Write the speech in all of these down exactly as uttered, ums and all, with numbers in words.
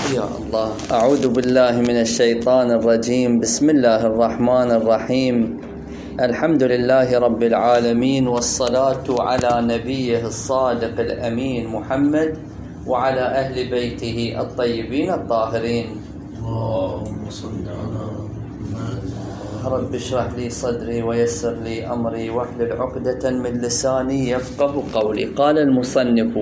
يا الله. أعوذ بالله من الشيطان الرجيم. بسم الله الرحمن الرحيم. الحمد لله رب العالمين، والصلاة على نبيه الصادق الأمين محمد وعلى أهل بيته الطيبين الطاهرين. اللهم صل على محمد. رب اشرح لي صدري ويسر لي أمري واحلل عقدة من لساني يفقه قولي. قال المصنف: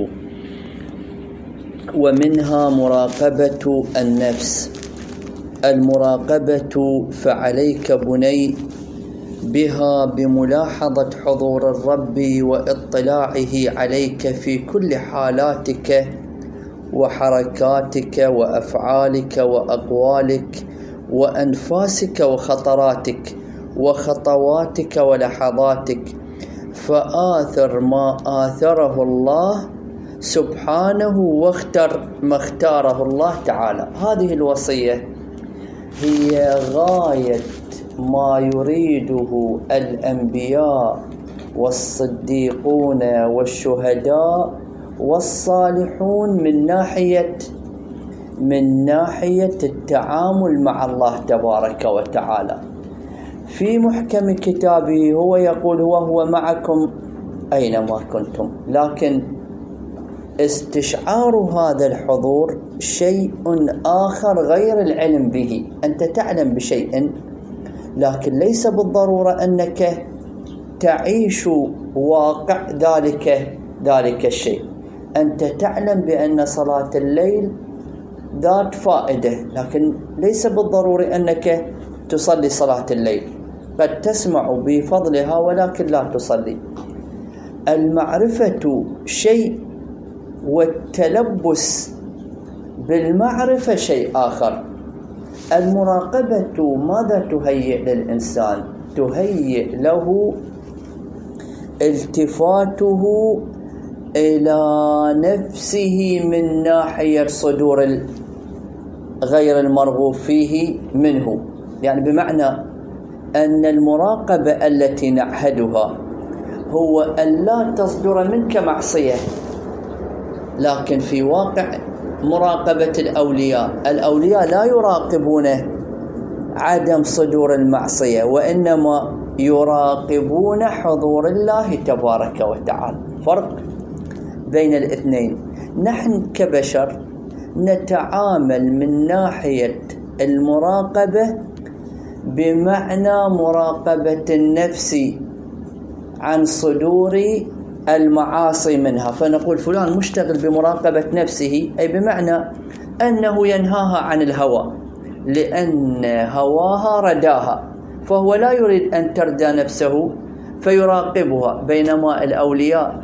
ومنها مراقبة النفس. المراقبة فعليك بني بها بملاحظة حضور الرب واطلاعه عليك في كل حالاتك وحركاتك وأفعالك وأقوالك وأنفاسك وخطراتك وخطواتك ولحظاتك، فآثر ما آثره الله سبحانه واختر ما اختاره الله تعالى. هذه الوصية هي غاية ما يريده الأنبياء والصديقون والشهداء والصالحون من ناحية من ناحية التعامل مع الله تبارك وتعالى. في محكم كتابه هو يقول: هو هو معكم أينما كنتم. لكن استشعار هذا الحضور شيء آخر غير العلم به. أنت تعلم بشيء، لكن ليس بالضرورة أنك تعيش واقع ذلك ذلك الشيء. أنت تعلم بأن صلاة الليل ذات فائدة، لكن ليس بالضروري أنك تصلي صلاة الليل. قد تسمع بفضلها ولكن لا تصلي. المعرفة شيء والتلبس بالمعرفة شيء آخر. المراقبة ماذا تهيئ للإنسان؟ تهيئ له التفاته إلى نفسه من ناحية صدور غير المرغوب فيه منه. يعني بمعنى أن المراقبة التي نعهدها هو أن لا تصدر منك معصية. لكن في واقع مراقبة الأولياء، الأولياء لا يراقبون عدم صدور المعصية، وإنما يراقبون حضور الله تبارك وتعالى. فرق بين الاثنين. نحن كبشر نتعامل من ناحية المراقبة بمعنى مراقبة النفس عن صدور المعاصي منها، فنقول فلان مشتغل بمراقبة نفسه، أي بمعنى أنه ينهاها عن الهوى لأن هواها رداها، فهو لا يريد أن تردى نفسه فيراقبها. بينما الأولياء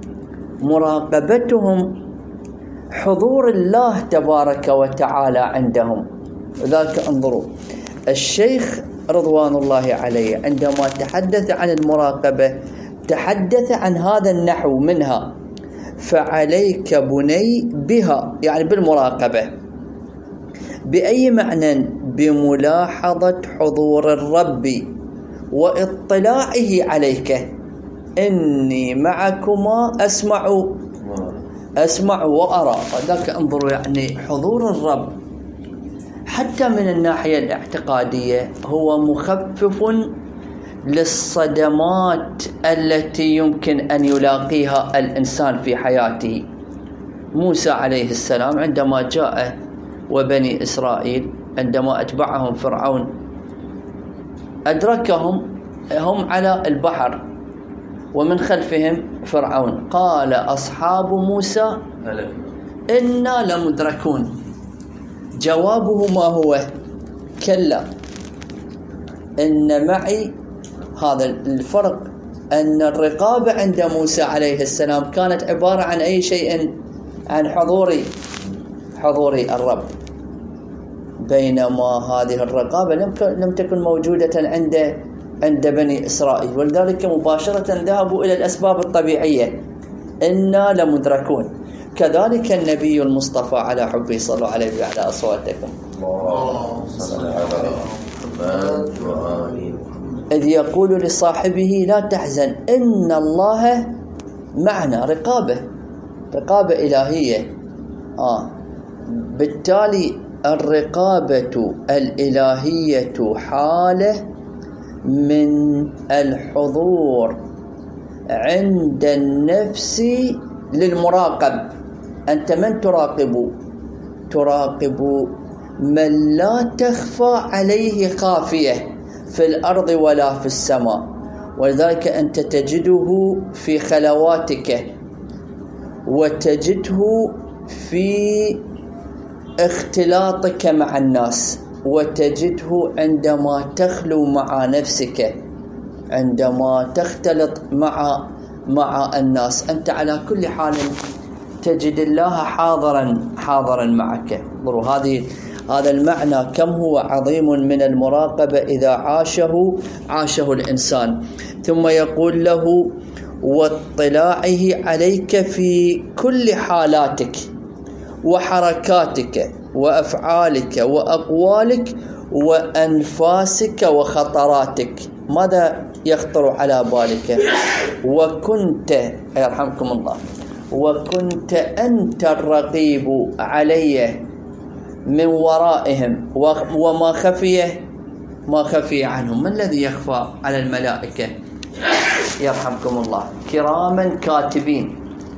مراقبتهم حضور الله تبارك وتعالى عندهم. ذلك انظروا الشيخ رضوان الله عليه عندما تحدث عن المراقبة تحدث عن هذا النحو منها: فعليك بني بها، يعني بالمراقبة. بأي معنى؟ بملاحظة حضور الرب واطلاعه عليك. إني معكما أسمع أسمع وأرى. فذاك انظروا، يعني حضور الرب حتى من الناحية الاعتقادية هو مخفف للصدمات التي يمكن أن يلاقيها الإنسان في حياته. موسى عليه السلام عندما جاء وبني إسرائيل عندما أتبعهم فرعون أدركهم هم على البحر ومن خلفهم فرعون، قال أصحاب موسى إنا لمدركون. جوابه ما هو؟ كلا إن معي. هذا الفرق، أن الرقابة عند موسى عليه السلام كانت عبارة عن أي شيء؟ عن حضور حضور الرب، بينما هذه الرقابة لم لم تكن موجودة عند عند بني إسرائيل، ولذلك مباشرة ذهبوا إلى الأسباب الطبيعية: إنا لمدركون. كذلك النبي المصطفى على حبه صلى عليه وعلى أصواتكم. اللهم صل على محمد وآل محمد. إذ يقول لصاحبه: لا تحزن إن الله معنا. رقابة رقابة إلهية. آه بالتالي الرقابة الإلهية حالة من الحضور عند النفس للمراقب. أنت من تراقب؟ تراقب من لا تخفى عليه خافية في الأرض ولا في السماء، ولذلك أنت تجده في خلواتك، وتجده في اختلاطك مع الناس، وتجده عندما تخلو مع نفسك، عندما تختلط مع مع الناس، أنت على كل حال تجد الله حاضرا حاضرا معك. انظروا هذه هذا المعنى كم هو عظيم من المراقبة إذا عاشه عاشه الإنسان. ثم يقول له: واطلاعه عليك في كل حالاتك وحركاتك وأفعالك وأقوالك وأنفاسك وخطراتك. ماذا يخطر على بالك؟ وكنت يرحمكم الله وكنت أنت الرقيب علي من ورائهم وما خفي ما خفي عنهم. ما الذي يخفى على الملائكة؟ يرحمكم الله كراما كاتبين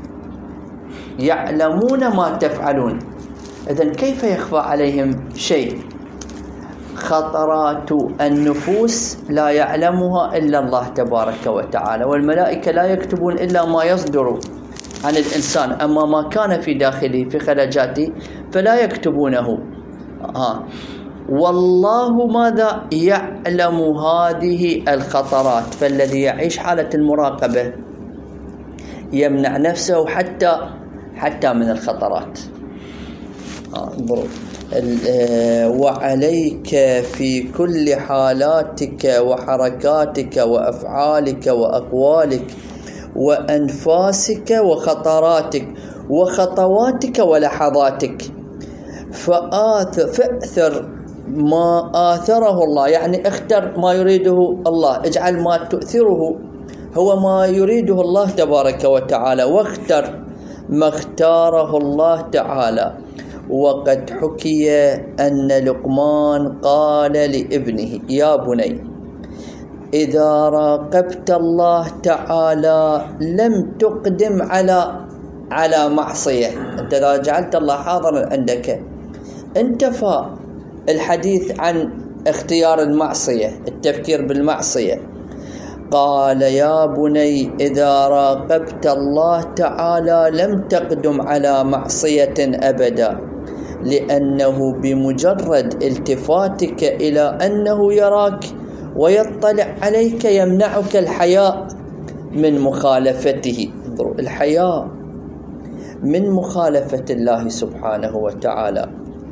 يعلمون ما تفعلون. إذن كيف يخفى عليهم شيء؟ خطرات النفوس لا يعلمها إلا الله تبارك وتعالى، والملائكة لا يكتبون إلا ما يصدر عن الإنسان، أما ما كان في داخله في خلجاته فلا يكتبونه. آه. والله ماذا يعلم هذه الخطرات، فالذي يعيش حالة المراقبة يمنع نفسه حتى حتى من الخطرات. انظروا آه وعليك في كل حالاتك وحركاتك وأفعالك وأقوالك وأنفاسك وخطراتك وخطواتك ولحظاتك. فآثر ما آثره الله، يعني اختر ما يريده الله، اجعل ما تؤثره هو ما يريده الله تبارك وتعالى، واختر ما اختاره الله تعالى. وقد حكي أن لقمان قال لابنه: يا بني إذا راقبت الله تعالى لم تقدم على على معصية. أنت إذا جعلت الله حاضرا عندك انتفى الحديث عن اختيار المعصية، التفكير بالمعصية. قال: يا بني إذا راقبت الله تعالى لم تقدم على معصية أبدا، لأنه بمجرد التفاتك إلى أنه يراك ويطلع عليك يمنعك الحياء من مخالفته. انظروا الحياء من مخالفة الله سبحانه وتعالى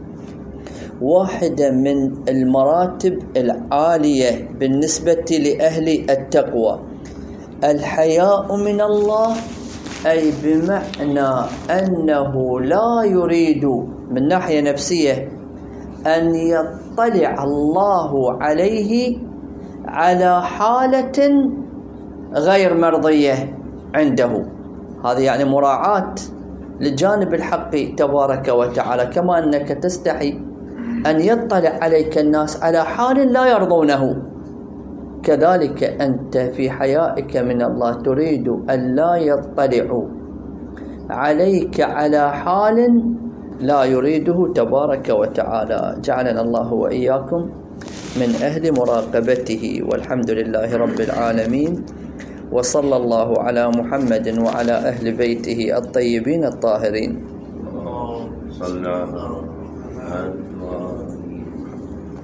واحدة من المراتب العالية بالنسبة لأهل التقوى. الحياء من الله أي بمعنى أنه لا يريد من ناحية نفسية أن يطلع الله عليه على حالة غير مرضية عنده. هذا يعني مراعاة للجانب الحق تبارك وتعالى، كما أنك تستحي أن يطلع عليك الناس على حال لا يرضونه، كذلك أنت في حيائك من الله تريد أن لا يطلع عليك على حال لا يريده تبارك وتعالى. جعلنا الله وإياكم من أهل مراقبته، والحمد لله رب العالمين، وصلى الله على محمد وعلى أهل بيته الطيبين الطاهرين. صلى الله عليه وسلم.